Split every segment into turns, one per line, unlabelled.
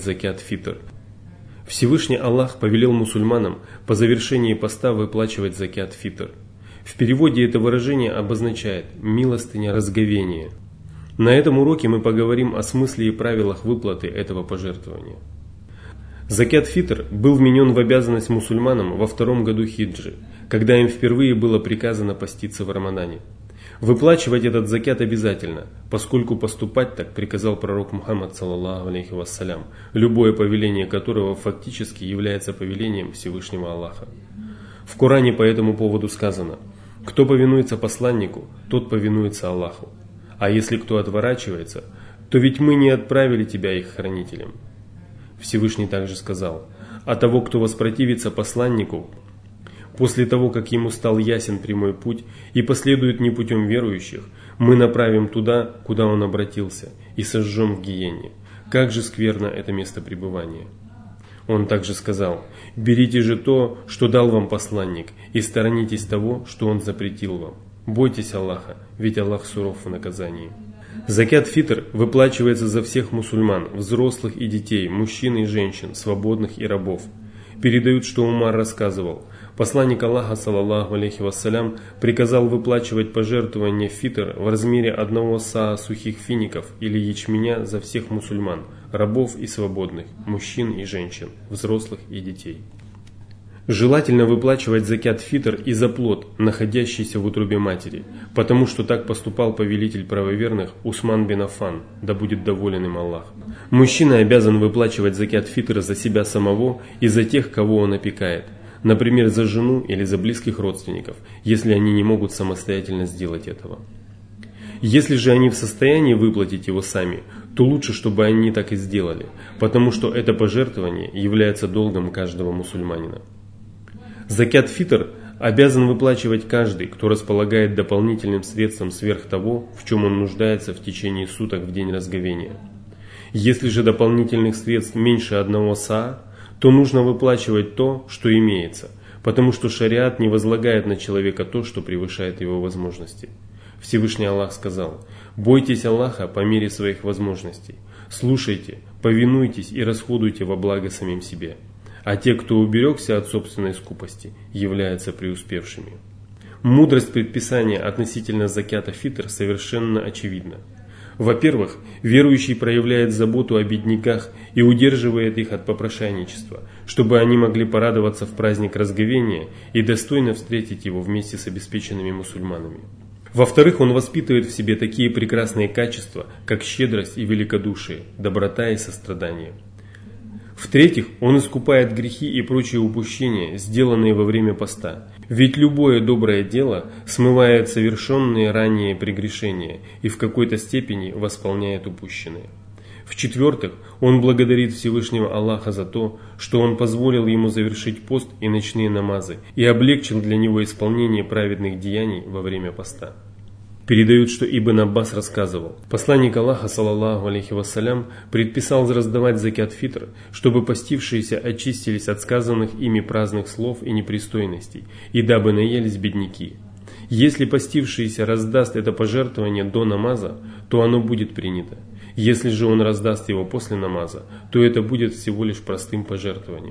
закят фитр. Всевышний Аллах повелел мусульманам по завершении поста выплачивать закят фитр. В переводе это выражение обозначает «милостыня разговения». На этом уроке мы поговорим о смысле и правилах выплаты этого пожертвования. Закят фитр был вменен в обязанность мусульманам во 2-м году хиджры, когда им впервые было приказано поститься в Рамадане. Выплачивать этот закят обязательно, поскольку поступать так приказал пророк Мухаммад, саллаллаху алейхи вассалям, любое повеление которого фактически является повелением Всевышнего Аллаха. В Коране по этому поводу сказано: «Кто повинуется посланнику, тот повинуется Аллаху. А если кто отворачивается, то ведь мы не отправили тебя их хранителем». Всевышний также сказал: «А того, кто воспротивится посланнику, после того, как ему стал ясен прямой путь и последует не путем верующих, мы направим туда, куда он обратился, и сожжем в гиене. Как же скверно это место пребывания». Он также сказал: «Берите же то, что дал вам посланник, и сторонитесь того, что он запретил вам. Бойтесь Аллаха, ведь Аллах суров в наказании». Закят фитр выплачивается за всех мусульман, взрослых и детей, мужчин и женщин, свободных и рабов. Передают, что Умар рассказывал: посланник Аллаха, саллаллаху алейхи вассалям, приказал выплачивать пожертвование фитр в размере 1 саа сухих фиников или ячменя за всех мусульман, рабов и свободных, мужчин и женщин, взрослых и детей. Желательно выплачивать закят фитр и за плод, находящийся в утробе матери, потому что так поступал повелитель правоверных Усман бин Аффан, да будет доволен им Аллах. Мужчина обязан выплачивать закят фитр за себя самого и за тех, кого он опекает, например, за жену или за близких родственников, если они не могут самостоятельно сделать этого. Если же они в состоянии выплатить его сами, то лучше, чтобы они так и сделали, потому что это пожертвование является долгом каждого мусульманина. Закят фитр обязан выплачивать каждый, кто располагает дополнительным средством сверх того, в чем он нуждается в течение суток в день разговения. Если же дополнительных средств меньше 1 саа, то нужно выплачивать то, что имеется, потому что шариат не возлагает на человека то, что превышает его возможности. Всевышний Аллах сказал: «Бойтесь Аллаха по мере своих возможностей, слушайте, повинуйтесь и расходуйте во благо самим себе. А те, кто уберегся от собственной скупости, являются преуспевшими». Мудрость предписания относительно закята фитр совершенно очевидна. Во-первых, верующий проявляет заботу о бедняках и удерживает их от попрошайничества, чтобы они могли порадоваться в праздник разговения и достойно встретить его вместе с обеспеченными мусульманами. Во-вторых, он воспитывает в себе такие прекрасные качества, как щедрость и великодушие, доброта и сострадание. В-третьих, он искупает грехи и прочие упущения, сделанные во время поста. Ведь любое доброе дело смывает совершенные ранее прегрешения и в какой-то степени восполняет упущенные. В-четвертых, он благодарит Всевышнего Аллаха за то, что он позволил ему завершить пост и ночные намазы и облегчил для него исполнение праведных деяний во время поста. Передают, что Ибн Аббас рассказывал: посланник Аллаха, саллаллаху алейхи вассалям, предписал раздавать закят фитр, чтобы постившиеся очистились от сказанных ими праздных слов и непристойностей, и дабы наелись бедняки. Если постившийся раздаст это пожертвование до намаза, то оно будет принято. Если же он раздаст его после намаза, то это будет всего лишь простым пожертвованием.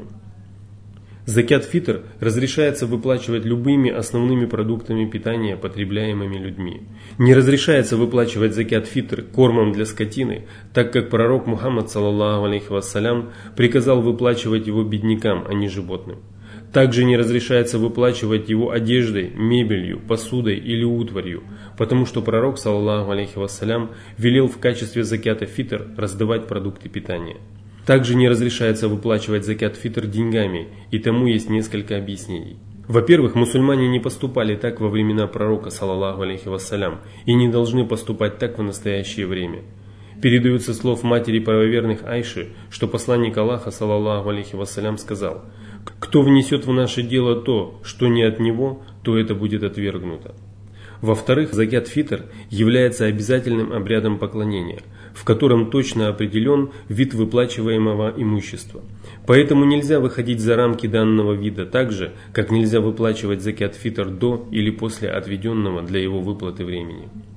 Закят фитр разрешается выплачивать любыми основными продуктами питания, потребляемыми людьми. Не разрешается выплачивать закят фитр кормом для скотины, так как пророк Мухаммад, саллаллаху алейхи вассалям, приказал выплачивать его беднякам, а не животным. Также не разрешается выплачивать его одеждой, мебелью, посудой или утварью, потому что пророк, саллаллаху алейхи вассалям, велел в качестве закята фитр раздавать продукты питания. Также не разрешается выплачивать закят фитр деньгами, и тому есть несколько объяснений. Во-первых, мусульмане не поступали так во времена пророка, саллаллаху алейхи вассалям, и не должны поступать так в настоящее время. Передаются слов матери правоверных Айши, что посланник Аллаха, саллаллаху алейхи вассалям, сказал: «Кто внесет в наше дело то, что не от него, то это будет отвергнуто». Во-вторых, закят фитр является обязательным обрядом поклонения, в котором точно определен вид выплачиваемого имущества. Поэтому нельзя выходить за рамки данного вида так же, как нельзя выплачивать закят фитр до или после отведенного для его выплаты времени.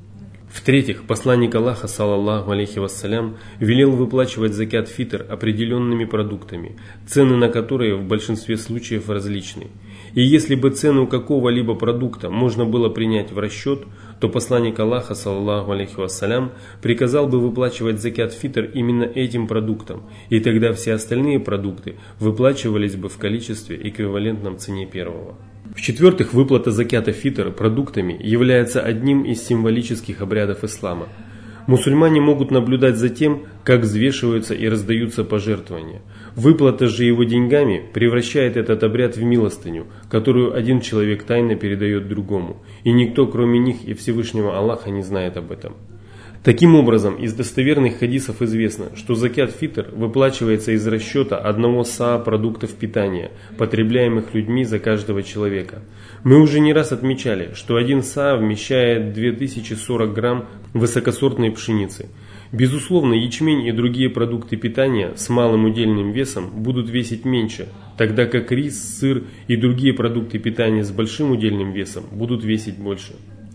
В-третьих, посланник Аллаха, саллаллаху алейхи вассалям, велел выплачивать закят фитр определенными продуктами, цены на которые в большинстве случаев различны. И если бы цену какого-либо продукта можно было принять в расчет, то посланник Аллаха, саллаллаху алейхи вассалям, приказал бы выплачивать закят фитр именно этим продуктом, и тогда все остальные продукты выплачивались бы в количестве, эквивалентном цене первого. В-четвертых, выплата закята фитр продуктами является одним из символических обрядов ислама. Мусульмане могут наблюдать за тем, как взвешиваются и раздаются пожертвования. Выплата же его деньгами превращает этот обряд в милостыню, которую один человек тайно передает другому, и никто, кроме них и Всевышнего Аллаха, не знает об этом. Таким образом, из достоверных хадисов известно, что закят фитр выплачивается из расчета одного саа продуктов питания, потребляемых людьми за каждого человека. Мы уже не раз отмечали, что один саа вмещает 2040 грамм высокосортной пшеницы. Безусловно, ячмень и другие продукты питания с малым удельным весом будут весить меньше, тогда как рис, сыр и другие продукты питания с большим удельным весом будут весить больше.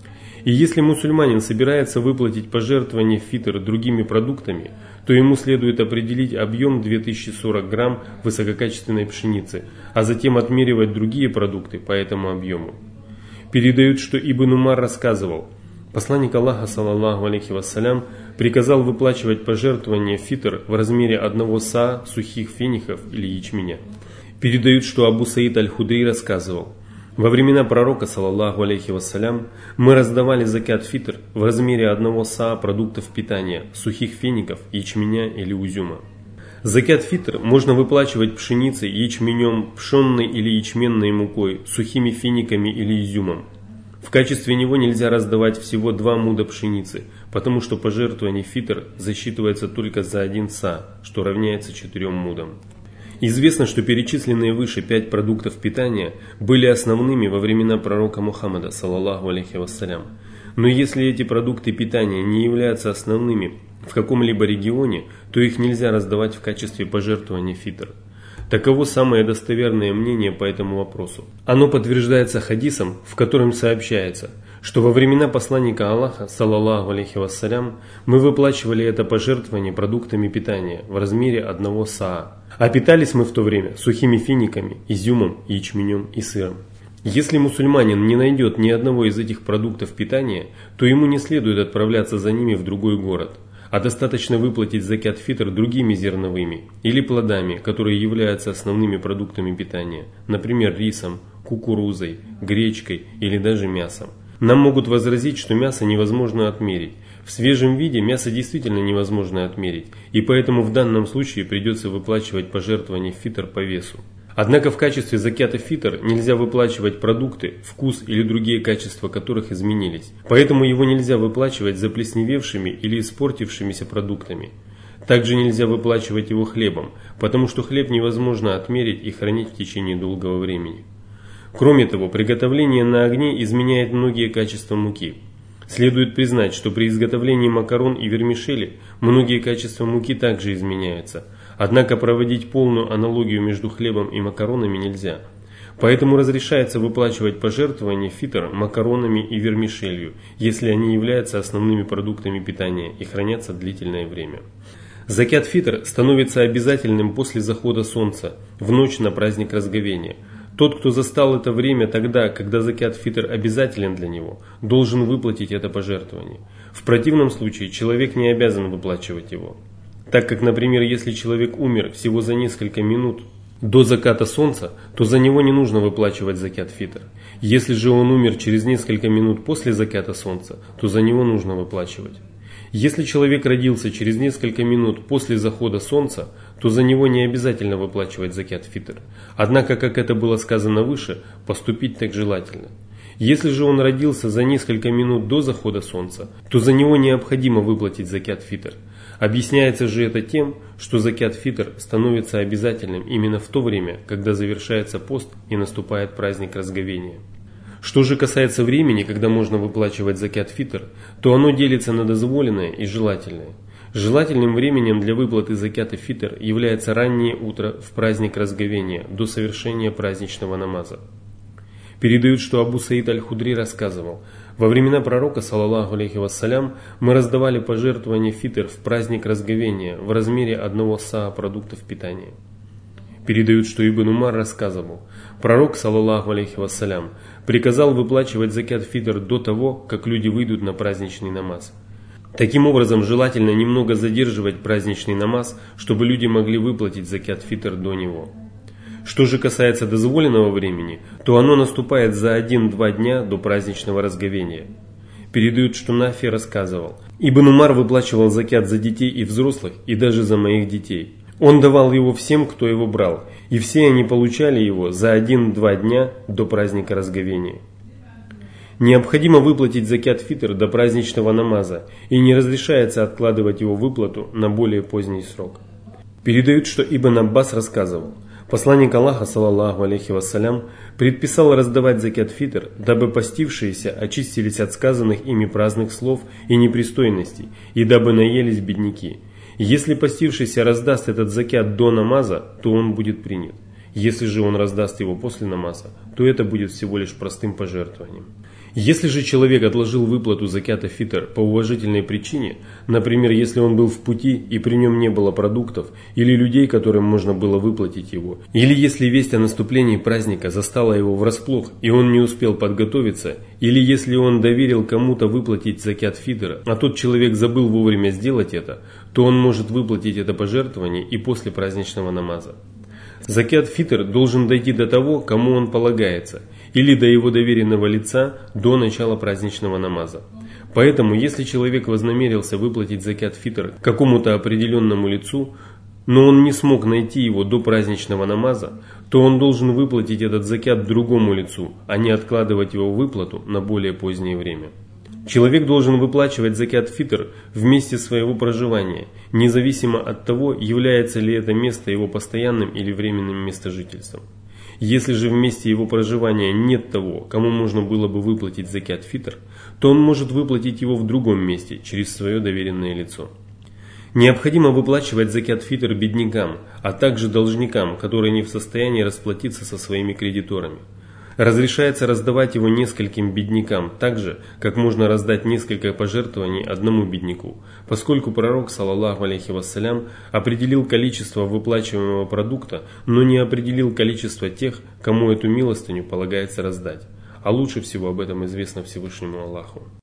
И если мусульманин собирается выплатить пожертвование фитр другими продуктами, то ему следует определить объем 2040 грамм высококачественной пшеницы, а затем отмеривать другие продукты по этому объему. Передают, что Ибн Умар рассказывал, посланник Аллаха, саллаллаху алейхи вассалям, приказал выплачивать пожертвование фитр в размере одного саа сухих фиников или ячменя. Передают, что Абу Саид аль-Худри рассказывал, во времена пророка, саллаллаху алейхи вассалям, мы раздавали закят фитр в размере одного саа продуктов питания, сухих фиников, ячменя или узюма. Закят фитр можно выплачивать пшеницей, ячменем, пшенной или ячменной мукой, сухими финиками или изюмом. В качестве него нельзя раздавать всего 2 муда пшеницы, потому что пожертвование фитр засчитывается только за 1 са, что равняется 4 мудам. Известно, что перечисленные выше 5 продуктов питания были основными во времена пророка Мухаммада, саллаллаху алейхи вассалям. Но если эти продукты питания не являются основными в каком-либо регионе, то их нельзя раздавать в качестве пожертвования фитр. Таково самое достоверное мнение по этому вопросу. Оно подтверждается хадисом, в котором сообщается, что во времена посланника Аллаха, саллаллаху алейхи вассалям, мы выплачивали это пожертвование продуктами питания в размере 1 саа. А питались мы в то время сухими финиками, изюмом, ячменем и сыром. Если мусульманин не найдет ни одного из этих продуктов питания, то ему не следует отправляться за ними в другой город, а достаточно выплатить закят фитр другими зерновыми или плодами, которые являются основными продуктами питания, например, рисом, кукурузой, гречкой или даже мясом. Нам могут возразить, что мясо невозможно отмерить. В свежем виде мясо действительно невозможно отмерить, и поэтому в данном случае придется выплачивать пожертвование фитр по весу. Однако в качестве закята фитр нельзя выплачивать продукты, вкус или другие качества которых изменились. Поэтому его нельзя выплачивать заплесневевшими или испортившимися продуктами. Также нельзя выплачивать его хлебом, потому что хлеб невозможно отмерить и хранить в течение долгого времени. Кроме того, приготовление на огне изменяет многие качества муки. Следует признать, что при изготовлении макарон и вермишели многие качества муки также изменяются, однако проводить полную аналогию между хлебом и макаронами нельзя. Поэтому разрешается выплачивать пожертвования фитр макаронами и вермишелью, если они являются основными продуктами питания и хранятся длительное время. Закят фитр становится обязательным после захода солнца, в ночь на праздник Разговения. Тот, кто застал это время тогда, когда закят фитр обязателен для него, должен выплатить это пожертвование. В противном случае человек не обязан выплачивать его. Так как, например, если человек умер всего за несколько минут до заката солнца, то за него не нужно выплачивать закят фитр. Если же он умер через несколько минут после заката солнца, то за него нужно выплачивать. Если человек родился через несколько минут после захода солнца, то за него не обязательно выплачивать закят фитр. Однако, как это было сказано выше, поступить так желательно. Если же он родился за несколько минут до захода солнца, то за него необходимо выплатить закят фитр. Объясняется же это тем, что закят фитр становится обязательным именно в то время, когда завершается пост и наступает праздник Разговения. Что же касается времени, когда можно выплачивать закят фитр, то оно делится на дозволенное и желательное. Желательным временем для выплаты закята фитр является раннее утро в праздник Разговения до совершения праздничного намаза. Передают, что Абу Саид аль-Худри рассказывал, Во времена пророка, саллаллаху алейхи вассалям, мы раздавали пожертвования фитр в праздник разговения в размере одного саа продуктов питания. Передают, что Ибн Умар рассказывал, пророк, саллаллаху алейхи вассалям, приказал выплачивать закят фитр до того, как люди выйдут на праздничный намаз. Таким образом, желательно немного задерживать праздничный намаз, чтобы люди могли выплатить закят фитр до него. Что же касается дозволенного времени, то оно наступает за 1-2 дня до праздничного разговения. Передают, что Нафи рассказывал, Ибн Умар выплачивал закят за детей и взрослых, и даже за моих детей. Он давал его всем, кто его брал, и все они получали его за 1-2 дня до праздника разговения. Необходимо выплатить закят фитр до праздничного намаза, и не разрешается откладывать его выплату на более поздний срок. Передают, что Ибн Аббас рассказывал, посланник Аллаха, саллаллаху алейхи вассалям, предписал раздавать закят фитр, дабы постившиеся очистились от сказанных ими праздных слов и непристойностей, и дабы наелись бедняки. Если постившийся раздаст этот закят до намаза, то он будет принят. Если же он раздаст его после намаза, то это будет всего лишь простым пожертвованием. Если же человек отложил выплату закята фитр по уважительной причине, например, если он был в пути и при нем не было продуктов или людей, которым можно было выплатить его, или если весть о наступлении праздника застала его врасплох и он не успел подготовиться, или если он доверил кому-то выплатить закят фитр, а тот человек забыл вовремя сделать это, то он может выплатить это пожертвование и после праздничного намаза. Закят фитр должен дойти до того, кому он полагается, или до его доверенного лица до начала праздничного намаза. Поэтому, если человек вознамерился выплатить закят фитр какому-то определенному лицу, но он не смог найти его до праздничного намаза, то он должен выплатить этот закят другому лицу, а не откладывать его выплату на более позднее время. Человек должен выплачивать закят фитр в месте своего проживания, независимо от того, является ли это место его постоянным или временным местожительством. Если же в месте его проживания нет того, кому можно было бы выплатить закят фитр, то он может выплатить его в другом месте через свое доверенное лицо. Необходимо выплачивать закят фитр беднякам, а также должникам, которые не в состоянии расплатиться со своими кредиторами. Разрешается раздавать его нескольким беднякам, так же, как можно раздать несколько пожертвований одному бедняку, поскольку пророк, саллаллаху алейхи вассалям, определил количество выплачиваемого продукта, но не определил количество тех, кому эту милостыню полагается раздать. А лучше всего об этом известно Всевышнему Аллаху.